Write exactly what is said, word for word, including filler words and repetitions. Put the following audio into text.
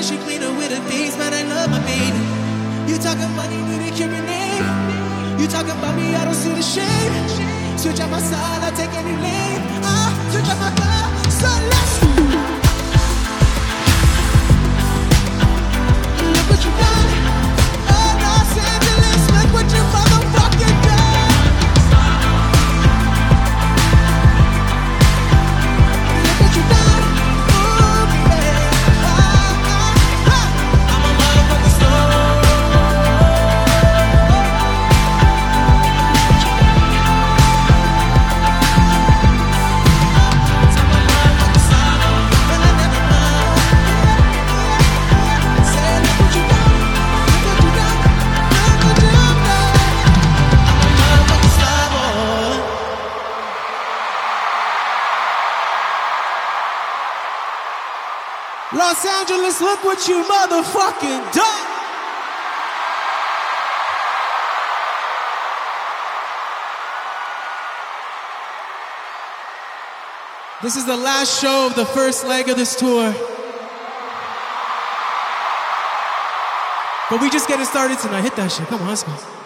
she cleaner with her things, man, I love my baby. You talking money, need to keep your name. You talking about me, I don't see the shame. Switch out my side, I'll take any lane. Ah, switch out my car, so let's look what you done. Oh, Los Angeles, look what you motherfucking done. Look what you done. Ooh, yeah. Ah, ah, ah. I'm a motherfucking star. Los Angeles, look what you motherfucking done! This is the last show of the first leg of this tour. But we just getting started tonight. Hit that shit. Come on, let's go.